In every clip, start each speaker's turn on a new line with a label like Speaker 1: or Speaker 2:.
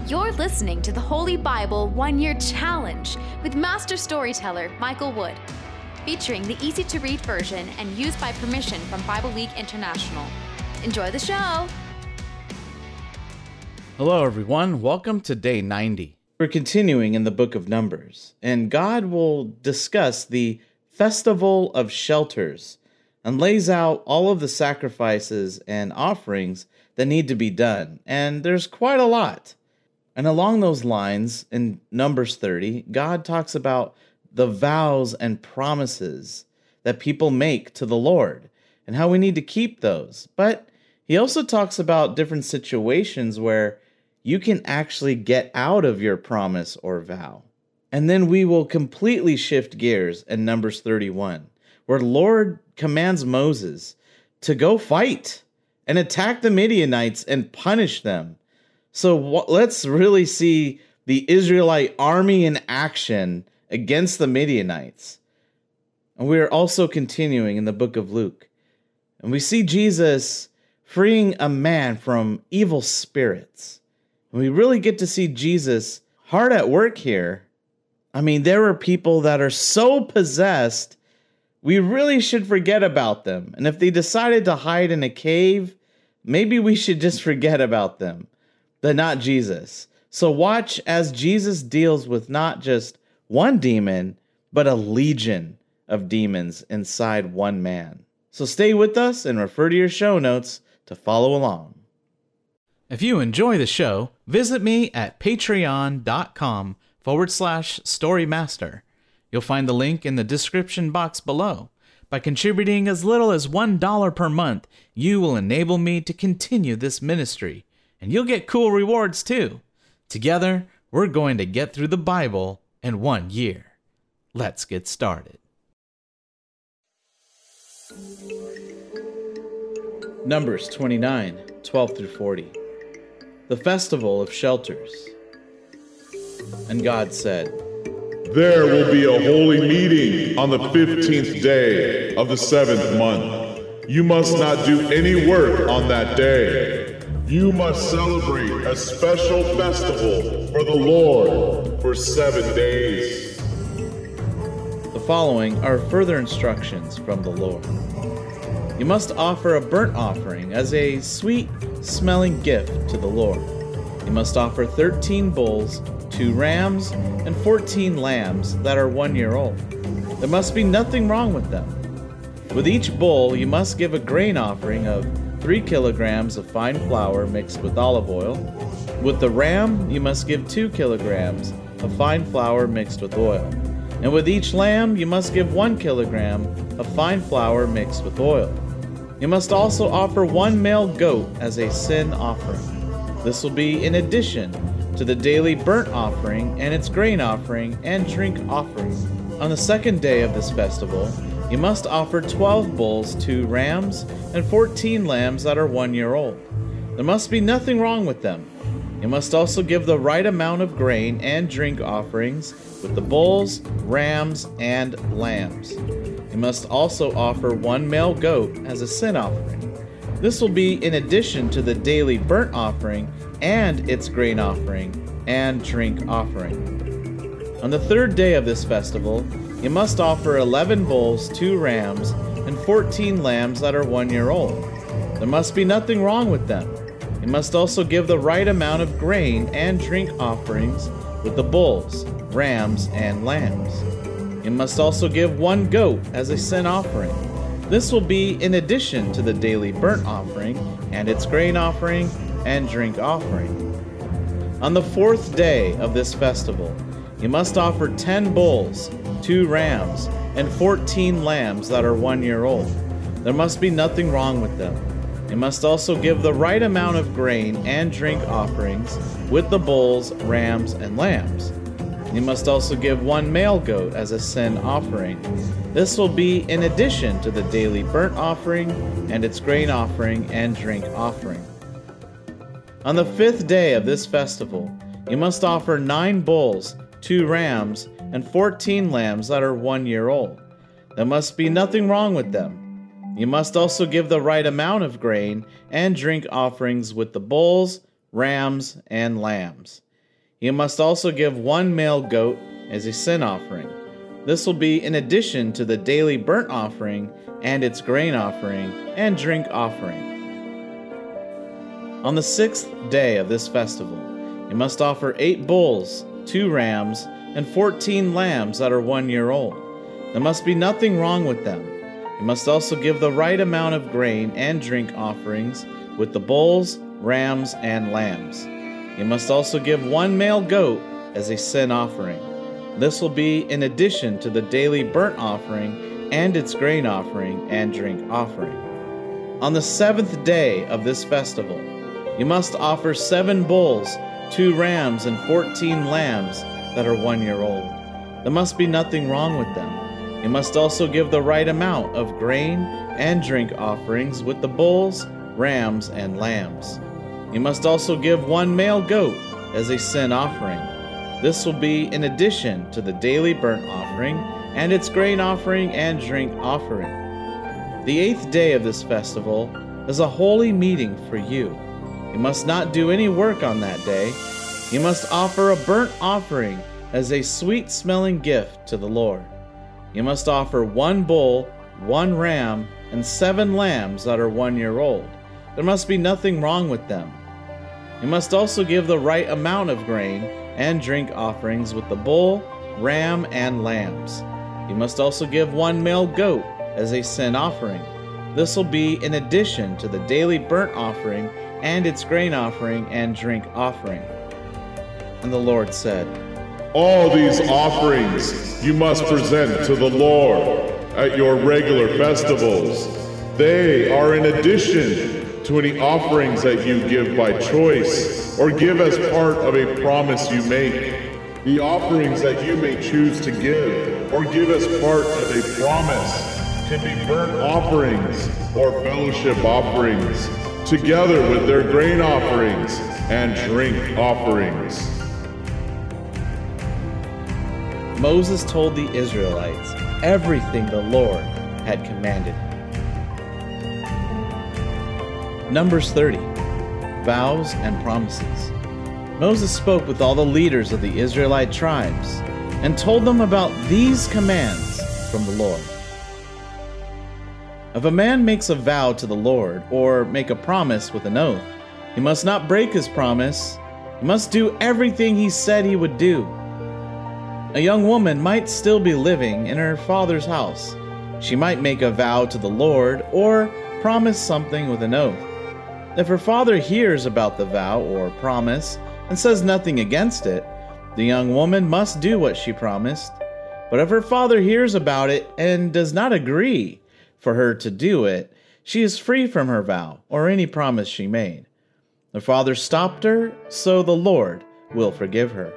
Speaker 1: You're listening to the Holy Bible 1-Year Challenge with Master Storyteller Michael Wood, featuring the easy-to-read version and used by permission from Bible League International. Enjoy the show!
Speaker 2: Hello everyone, welcome to day 90. We're continuing in the book of Numbers, and God will discuss the Festival of Shelters and lays out all of the sacrifices and offerings that need to be done, and there's quite a lot. And along those lines, in Numbers 30, God talks about the vows and promises that people make to the Lord and how we need to keep those. But he also talks about different situations where you can actually get out of your promise or vow. And then we will completely shift gears in Numbers 31, where the Lord commands Moses to go fight and attack the Midianites and punish them. So let's really see the Israelite army in action against the Midianites. And we are also continuing in the book of Luke. And we see Jesus freeing a man from evil spirits. And we really get to see Jesus hard at work here. I mean, there are people that are so possessed, we really should forget about them. And if they decided to hide in a cave, maybe we should just forget about them. But not Jesus. So watch as Jesus deals with not just one demon, but a legion of demons inside one man. So stay with us and refer to your show notes to follow along.
Speaker 3: If you enjoy the show, visit me at patreon.com/storymaster. You'll find the link in the description box below. By contributing as little as $1 per month, you will enable me to continue this ministry. And you'll get cool rewards too. Together, we're going to get through the Bible in 1 year. Let's get started.
Speaker 2: Numbers 29, 12 through 40. The Festival of Shelters. And God said,
Speaker 4: "There will be a holy meeting on the 15th day of the 7th month. You must not do any work on that day. You must celebrate a special festival for the Lord for 7 days."
Speaker 2: The following are further instructions from the Lord. You must offer a burnt offering as a sweet-smelling gift to the Lord. You must offer 13 bulls, 2 rams, and 14 lambs that are 1 year old. There must be nothing wrong with them. With each bull, you must give a grain offering of 3 kilograms of fine flour mixed with olive oil. With the ram, you must give 2 kilograms of fine flour mixed with oil. And with each lamb, you must give 1 kilogram of fine flour mixed with oil. You must also offer 1 male goat as a sin offering. This will be in addition to the daily burnt offering and its grain offering and drink offering. On the second day of this festival, you must offer 12 bulls, 2 rams, and 14 lambs that are 1 year old. There must be nothing wrong with them. You must also give the right amount of grain and drink offerings with the bulls, rams, and lambs. You must also offer 1 male goat as a sin offering. This will be in addition to the daily burnt offering and its grain offering and drink offering. On the third day of this festival, you must offer 11 bulls, 2 rams, and 14 lambs that are 1 year old. There must be nothing wrong with them. You must also give the right amount of grain and drink offerings with the bulls, rams, and lambs. You must also give 1 goat as a sin offering. This will be in addition to the daily burnt offering and its grain offering and drink offering. On the fourth day of this festival, you must offer 10 bulls, 2 rams, and 14 lambs that are 1 year old. There must be nothing wrong with them. You must also give the right amount of grain and drink offerings with the bulls, rams, and lambs. You must also give 1 male goat as a sin offering. This will be in addition to the daily burnt offering and its grain offering and drink offering. On the 5th day of this festival, you must offer 9 bulls, 2 rams, and 14 lambs that are 1 year old. There must be nothing wrong with them. You must also give the right amount of grain and drink offerings with the bulls, rams, and lambs. You must also give 1 male goat as a sin offering. This will be in addition to the daily burnt offering and its grain offering and drink offering. On the 6th day of this festival, you must offer 8 bulls, 2 rams, and 14 lambs that are 1 year old. There must be nothing wrong with them. You must also give the right amount of grain and drink offerings with the bulls, rams, and lambs. You must also give 1 male goat as a sin offering. This will be in addition to the daily burnt offering and its grain offering and drink offering. On the 7th day of this festival, you must offer 7 bulls, 2 rams, and 14 lambs that are 1 year old. There must be nothing wrong with them. You must also give the right amount of grain and drink offerings with the bulls, rams, and lambs. You must also give 1 male goat as a sin offering. This will be in addition to the daily burnt offering and its grain offering and drink offering. The 8th day of this festival is a holy meeting for you. You must not do any work on that day. You must offer a burnt offering as a sweet-smelling gift to the Lord. You must offer 1 bull, 1 ram, and 7 lambs that are 1 year old. There must be nothing wrong with them. You must also give the right amount of grain and drink offerings with the bull, ram, and lambs. You must also give 1 male goat as a sin offering. This will be in addition to the daily burnt offering and its grain offering and drink offering. And the Lord said,
Speaker 4: All these offerings you must present to the Lord at your regular festivals. They are in addition to any offerings that you give by choice or give as part of a promise you make. The offerings that you may choose to give or give as part of a promise can be burnt offerings or fellowship offerings, together with their grain offerings and drink offerings.
Speaker 2: Moses told the Israelites everything the Lord had commanded. Numbers 30. Vows and Promises. Moses spoke with all the leaders of the Israelite tribes and told them about these commands from the Lord. If a man makes a vow to the Lord or make a promise with an oath, he must not break his promise. He must do everything he said he would do. A young woman might still be living in her father's house. She might make a vow to the Lord or promise something with an oath. If her father hears about the vow or promise and says nothing against it, the young woman must do what she promised. But if her father hears about it and does not agree for her to do it, she is free from her vow or any promise she made. The father stopped her, so the Lord will forgive her.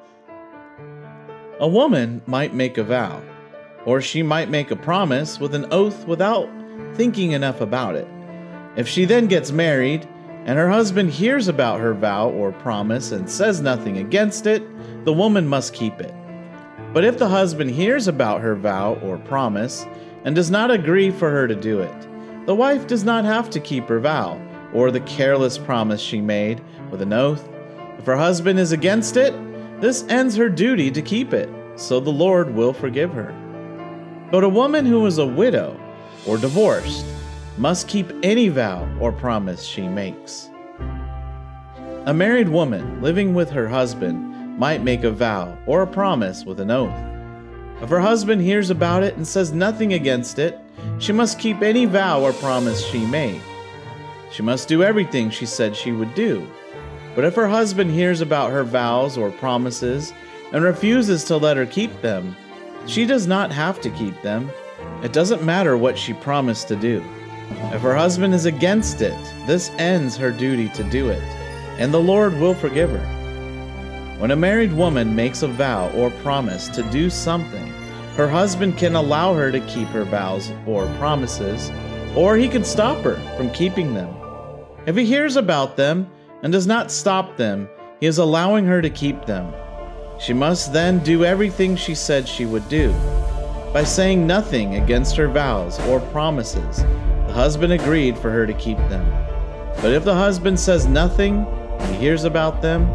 Speaker 2: A woman might make a vow, or she might make a promise with an oath without thinking enough about it. If she then gets married, and her husband hears about her vow or promise and says nothing against it, the woman must keep it. But if the husband hears about her vow or promise and does not agree for her to do it, the wife does not have to keep her vow or the careless promise she made with an oath. If her husband is against it, this ends her duty to keep it, so the Lord will forgive her. But a woman who is a widow or divorced must keep any vow or promise she makes. A married woman living with her husband might make a vow or a promise with an oath. If her husband hears about it and says nothing against it, she must keep any vow or promise she made. She must do everything she said she would do. But if her husband hears about her vows or promises and refuses to let her keep them, she does not have to keep them. It doesn't matter what she promised to do. If her husband is against it, this ends her duty to do it, and the Lord will forgive her. When a married woman makes a vow or promise to do something, her husband can allow her to keep her vows or promises, or he can stop her from keeping them. If he hears about them and does not stop them, he is allowing her to keep them. She must then do everything she said she would do. By saying nothing against her vows or promises, the husband agreed for her to keep them. But if the husband says nothing and he hears about them,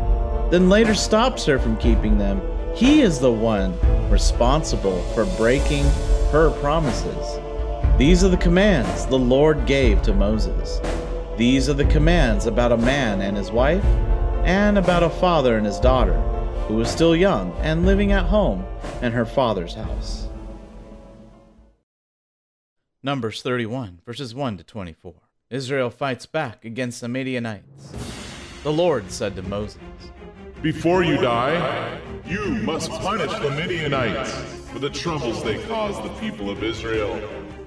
Speaker 2: then later stops her from keeping them, he is the one responsible for breaking her promises. These are the commands the Lord gave to Moses. These are the commands about a man and his wife, and about a father and his daughter, who was still young and living at home in her father's house.
Speaker 3: Numbers 31, verses 1 to 24. Israel fights back against the Midianites. The Lord said to Moses,
Speaker 4: Before you die, you must punish the Midianites for the troubles they caused the people of Israel.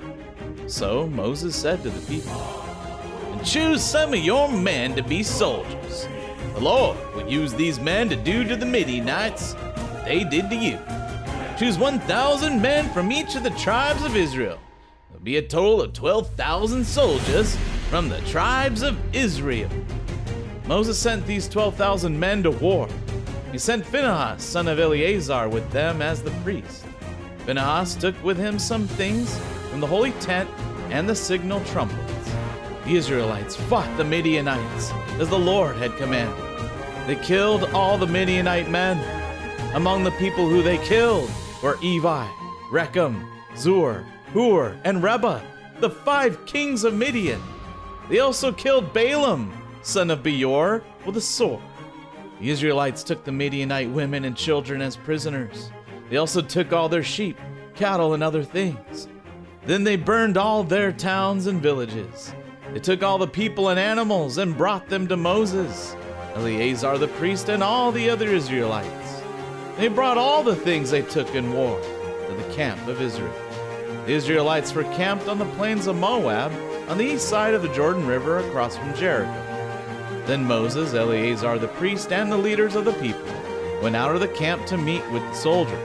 Speaker 3: So Moses said to the people, And choose some of your men to be soldiers. The Lord will use these men to do to the Midianites what they did to you. Choose 1,000 men from each of the tribes of Israel. There'll be a total of 12,000 soldiers from the tribes of Israel. Moses sent these 12,000 men to war. He sent Phinehas, son of Eleazar, with them as the priest. Phinehas took with him some things from the holy tent and the signal trumpets. The Israelites fought the Midianites as the Lord had commanded. They killed all the Midianite men. Among the people who they killed were Evi, Rechem, Zur, Hur, and Reba, the 5 kings of Midian. They also killed Balaam, son of Beor, with a sword. The Israelites took the Midianite women and children as prisoners. They also took all their sheep, cattle, and other things. Then they burned all their towns and villages. They took all the people and animals and brought them to Moses, Eleazar the priest, and all the other Israelites. They brought all the things they took in war to the camp of Israel. The Israelites were camped on the plains of Moab on the east side of the Jordan River across from Jericho. Then Moses, Eleazar the priest, and the leaders of the people went out of the camp to meet with the soldiers.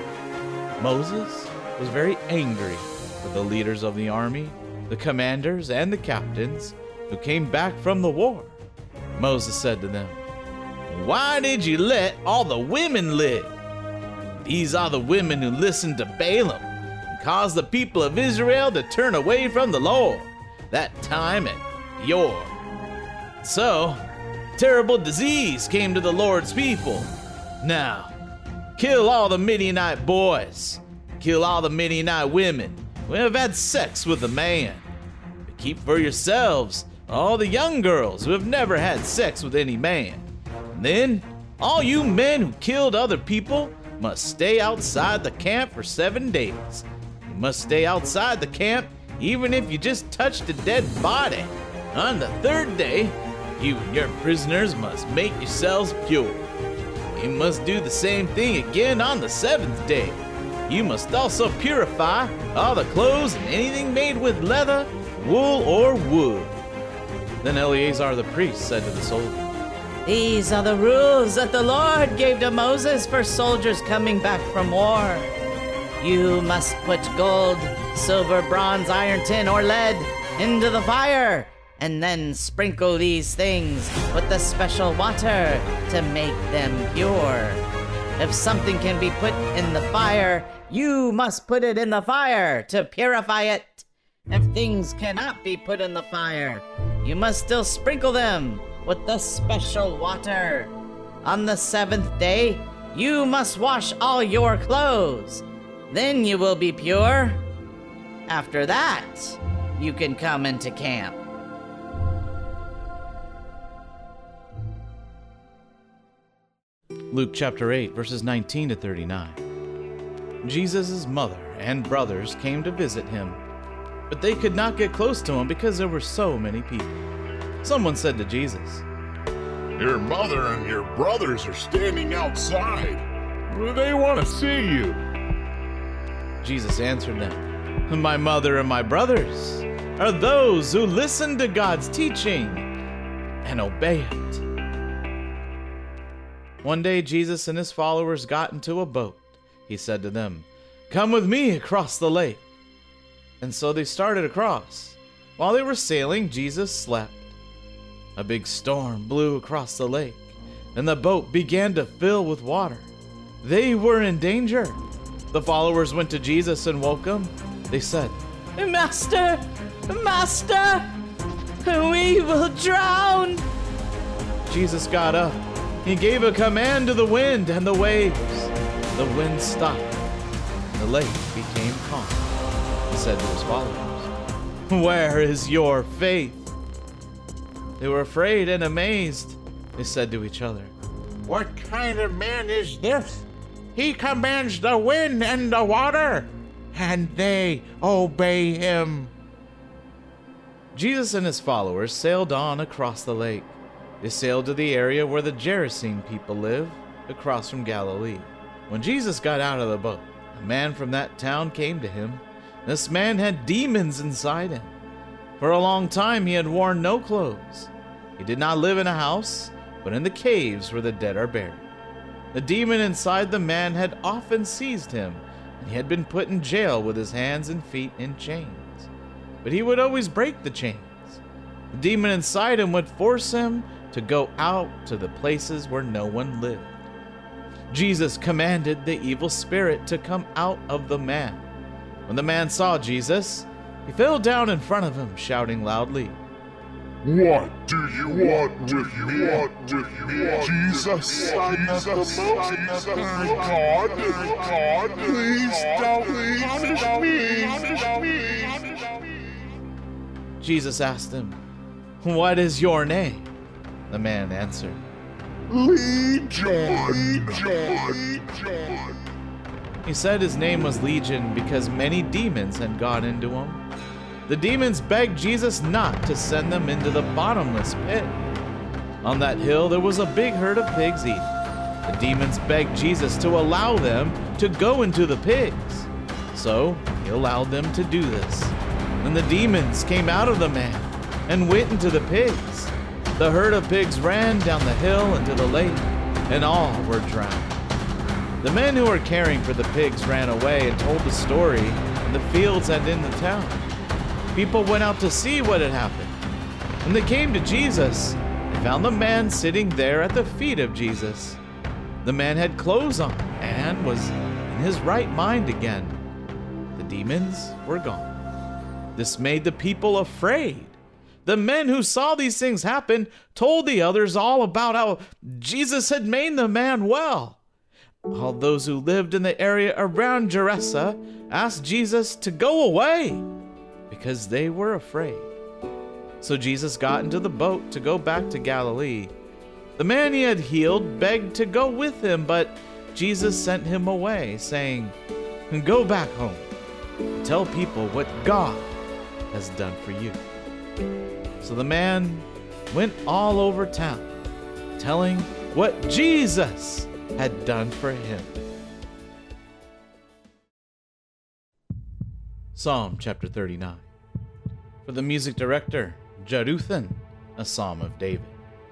Speaker 3: Moses was very angry with the leaders of the army, the commanders, and the captains who came back from the war. Moses said to them, Why did you let all the women live? These are the women who listened to Balaam and caused the people of Israel to turn away from the Lord, that time at Peor. So, terrible disease came to the Lord's people. Now, kill all the Midianite boys, kill all the Midianite women who have had sex with a man. But keep for yourselves all the young girls who have never had sex with any man. And then, all you men who killed other people must stay outside the camp for 7 days. You must stay outside the camp even if you just touched a dead body. On the 3rd day, you and your prisoners must make yourselves pure. You must do the same thing again on the 7th day. You must also purify all the clothes and anything made with leather, wool, or wood. Then Eleazar the priest said to the soldiers,
Speaker 5: These are the rules that the Lord gave to Moses for soldiers coming back from war. You must put gold, silver, bronze, iron, tin, or lead into the fire, and then sprinkle these things with the special water to make them pure. If something can be put in the fire, you must put it in the fire to purify it. If things cannot be put in the fire, you must still sprinkle them with the special water. On the 7th day, you must wash all your clothes. Then you will be pure. After that, you can come into camp.
Speaker 3: Luke chapter 8, verses 19 to 39. Jesus' mother and brothers came to visit him, but they could not get close to him because there were so many people. Someone said to Jesus,
Speaker 4: Your mother and your brothers are standing outside. They want to see you.
Speaker 3: Jesus answered them, My mother and my brothers are those who listen to God's teaching and obey it. One day Jesus and his followers got into a boat. He said to them, Come with me across the lake. And so they started across. While they were sailing, Jesus slept. A big storm blew across the lake, and the boat began to fill with water. They were in danger. The followers went to Jesus and woke him. They said,
Speaker 5: Master, we will drown.
Speaker 3: Jesus got up, He gave a command to the wind and the waves. The wind stopped. The lake became calm. He said to his followers, "Where is your faith?" They were afraid and amazed. They said to each other,
Speaker 6: "What kind of man is this? He commands the wind and the water, and they obey him."
Speaker 3: Jesus and his followers sailed on across the lake. They sailed to the area where the Gerasene people live, across from Galilee. When Jesus got out of the boat, a man from that town came to him. This man had demons inside him. For a long time he had worn no clothes. He did not live in a house, but in the caves where the dead are buried. The demon inside the man had often seized him, and he had been put in jail with his hands and feet in chains. But he would always break the chains. The demon inside him would force him to go out to the places where no one lived. Jesus commanded the evil spirit to come out of the man. When the man saw Jesus, he fell down in front of him, shouting loudly,
Speaker 4: What do you want with me? Jesus, Son of the Most God, please don't punish me.
Speaker 3: Jesus asked him, "What is your name?" The man answered,
Speaker 4: Legion.
Speaker 3: He said his name was Legion because many demons had gone into him. The demons begged Jesus not to send them into the bottomless pit. On that hill there was a big herd of pigs eating. The demons begged Jesus to allow them to go into the pigs. So he allowed them to do this. And the demons came out of the man and went into the pigs. The herd of pigs ran down the hill into the lake, and all were drowned. The men who were caring for the pigs ran away and told the story in the fields and in the town. People went out to see what had happened. When they came to Jesus, they found the man sitting there at the feet of Jesus. The man had clothes on and was in his right mind again. The demons were gone. This made the people afraid. The men who saw these things happen told the others all about how Jesus had made the man well. All those who lived in the area around Gerasa asked Jesus to go away because they were afraid. So Jesus got into the boat to go back to Galilee. The man he had healed begged to go with him, but Jesus sent him away, saying, "Go back home. Tell people what God has done for you." So the man went all over town, telling what Jesus had done for him. Psalm chapter 39. For the music director, Jeduthun, a psalm of David.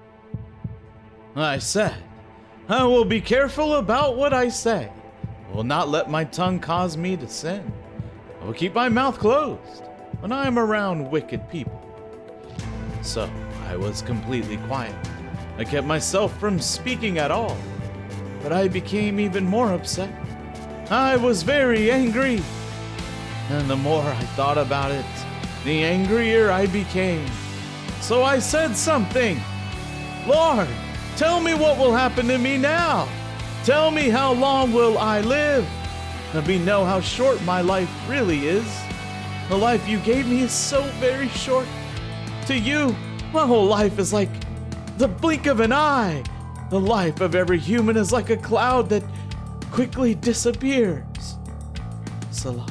Speaker 3: I said, I will be careful about what I say. I will not let my tongue cause me to sin. I will keep my mouth closed when I am around wicked people. So I was completely quiet. I kept myself from speaking at all. But I became even more upset. I was very angry. And the more I thought about it, the angrier I became. So I said something. Lord, tell me what will happen to me now. Tell me how long will I live. Let me know how short my life really is. The life you gave me is so very short. To you, my whole life is like the blink of an eye. The life of every human is like a cloud that quickly disappears. Salah.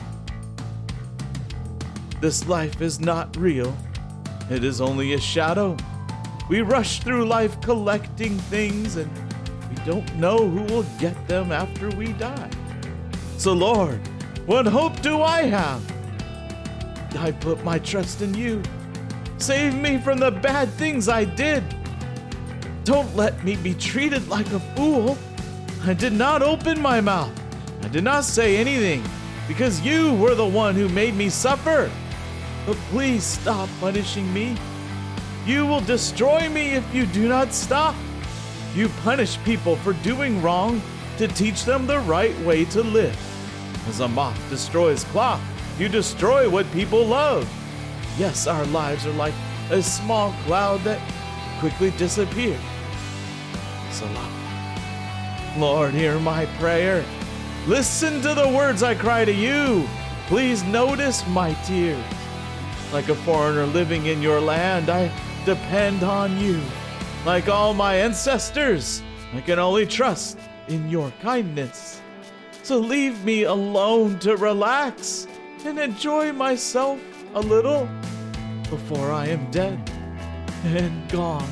Speaker 3: This life is not real. It is only a shadow. We rush through life collecting things and we don't know who will get them after we die. So Lord, what hope do I have? I put my trust in you. Save me from the bad things I did. Don't let me be treated like a fool. I did not open my mouth. I did not say anything because you were the one who made me suffer. But please stop punishing me. You will destroy me if you do not stop. You punish people for doing wrong to teach them the right way to live. As a moth destroys cloth, you destroy what people love. Yes, our lives are like a small cloud that quickly disappears. Selah. Lord, hear my prayer. Listen to the words I cry to you. Please notice my tears. Like a foreigner living in your land, I depend on you. Like all my ancestors, I can only trust in your kindness. So leave me alone to relax and enjoy myself a little before I am dead and gone.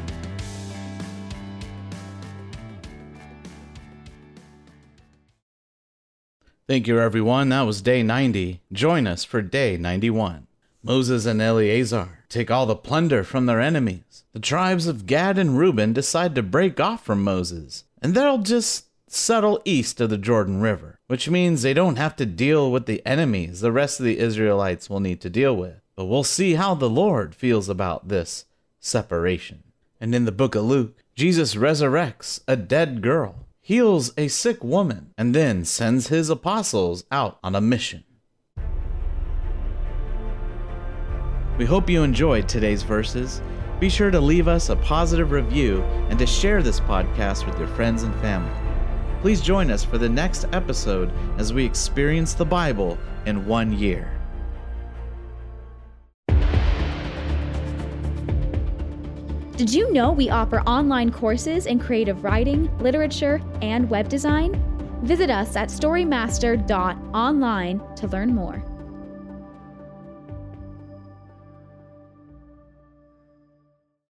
Speaker 3: Thank you, everyone. That was day 90. Join us for day 91. Moses and Eleazar take all the plunder from their enemies. The tribes of Gad and Reuben decide to break off from Moses, and they'll just settle east of the Jordan River, which means they don't have to deal with the enemies the rest of the Israelites will need to deal with. But we'll see how the Lord feels about this separation. And in the book of Luke, Jesus resurrects a dead girl, heals a sick woman, and then sends his apostles out on a mission. We hope you enjoyed today's verses. Be sure to leave us a positive review and to share this podcast with your friends and family. Please join us for the next episode as we experience the Bible in 1 year.
Speaker 7: Did you know we offer online courses in creative writing, literature, and web design? Visit us at storymaster.online to learn more.